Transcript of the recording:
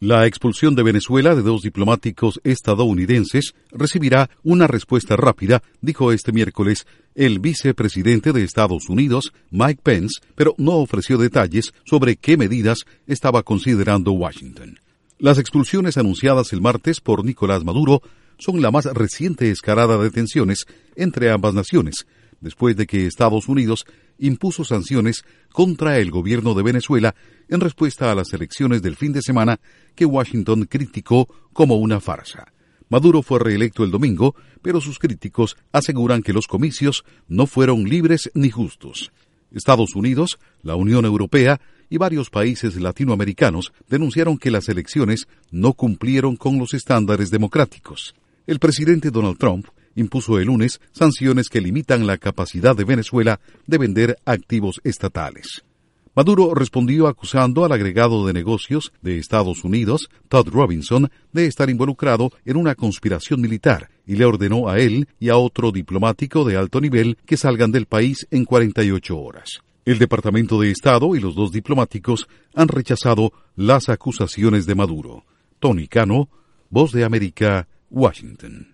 La expulsión de Venezuela de 2 diplomáticos estadounidenses recibirá una respuesta rápida, dijo este miércoles el vicepresidente de Estados Unidos, Mike Pence, pero no ofreció detalles sobre qué medidas estaba considerando Washington. Las expulsiones anunciadas el martes por Nicolás Maduro son la más reciente escalada de tensiones entre ambas naciones, después de que Estados Unidos impuso sanciones contra el gobierno de Venezuela en respuesta a las elecciones del fin de semana que Washington criticó como una farsa. Maduro fue reelecto el domingo, pero sus críticos aseguran que los comicios no fueron libres ni justos. Estados Unidos, la Unión Europea y varios países latinoamericanos denunciaron que las elecciones no cumplieron con los estándares democráticos. El presidente Donald Trump impuso el lunes sanciones que limitan la capacidad de Venezuela de vender activos estatales. Maduro respondió acusando al agregado de negocios de Estados Unidos, Todd Robinson, de estar involucrado en una conspiración militar y le ordenó a él y a otro diplomático de alto nivel que salgan del país en 48 horas. El Departamento de Estado y los 2 diplomáticos han rechazado las acusaciones de Maduro. Tony Cano, Voz de América, Washington.